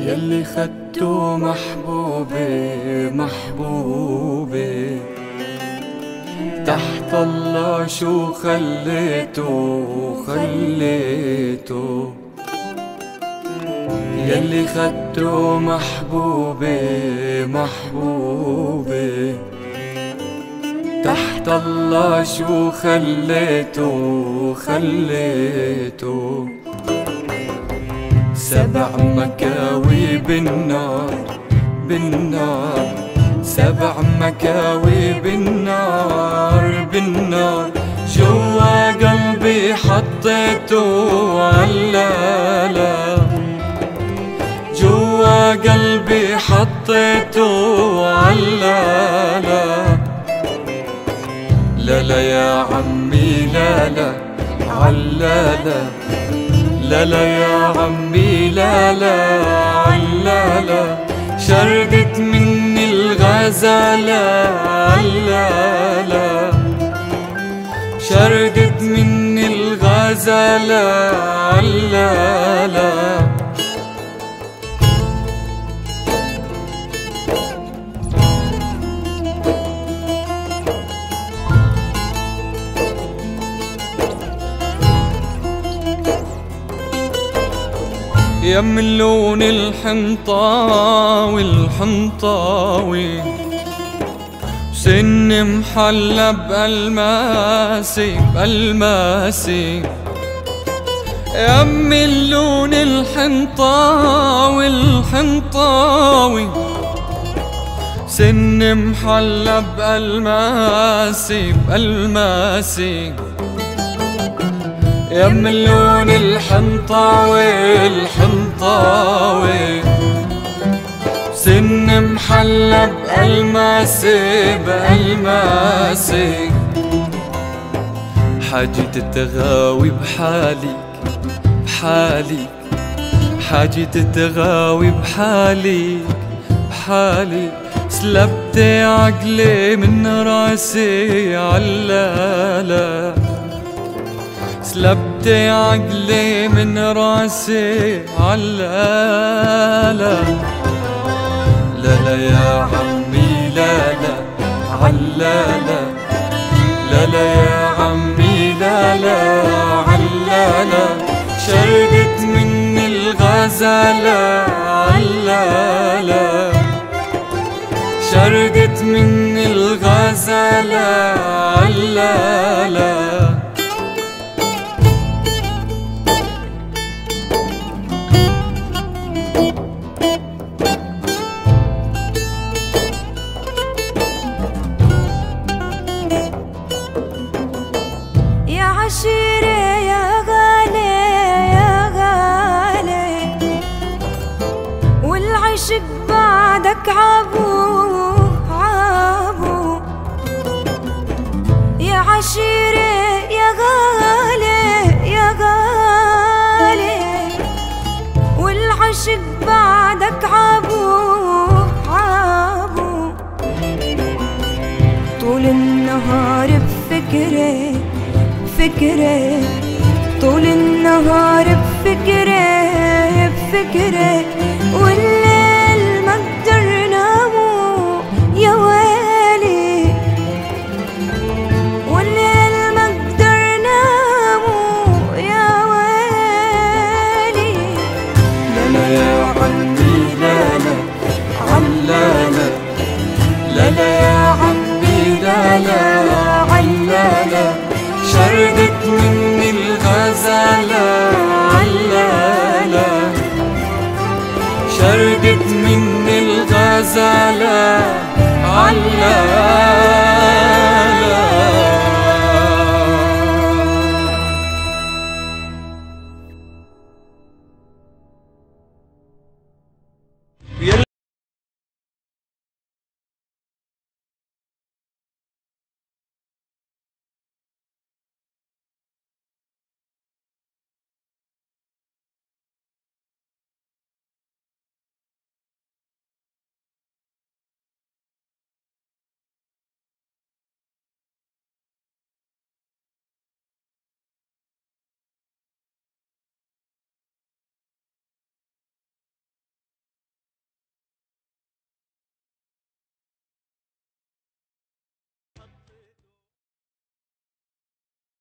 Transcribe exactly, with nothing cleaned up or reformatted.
يلي خدته محبوبي محبوبي، تحت الله شو خليته خليته. يلي خدته محبوبي محبوبي، تحت الله شو خليته خليته. سبع مكاوي بالنار بالنار، سبع مكاوي بالنار بالنار، جوا قلبي حطيته علالا، جوا قلبي حطيته علالا. لا لا يا عمي لا لا علالا، لا لا يا عمي لا لا علالا، شردت مني الغزالة علالا، شردت مني الغزالة علالا. يا من لون الحنطاوي الحنطاوي، سن محلى بألماسي بألماسي. يا من لون الحنطاوي الحنطاوي، سن محلى بألماسي بألماسي. يا من لون الحنطاوي الحنطاوي، سن محلى بألماسي بألماسي. حاجة التغاوي بحالي بحالي، حاجة التغاوي بحالي بحالي. سلبت عقلي من راسي علالا، سلبت عقلي من راسي علالا. لا لا يا عمي لا لا علالا، لا لا يا عمي لا لا علالا، شردت مني الغزالة علالا، شردت مني الغزالة علالا. عشيري يا غالي يا غالي، والعشق بعدك عابو عابو. يا عشيري يا غالي يا غالي، والعشق بعدك عابو عابو. طول النهار بفكري بفكري، طول النهار بفكري بفكري، والليل ما اقدر نامو يا ويلي، والليل ما اقدر نامو يا ويلي. لا لا يا عمي لا لا علالا، لا لا يا عمي لا لا علالا، شردت مني الغزالة علالا، شردت مني الغزالة علالا.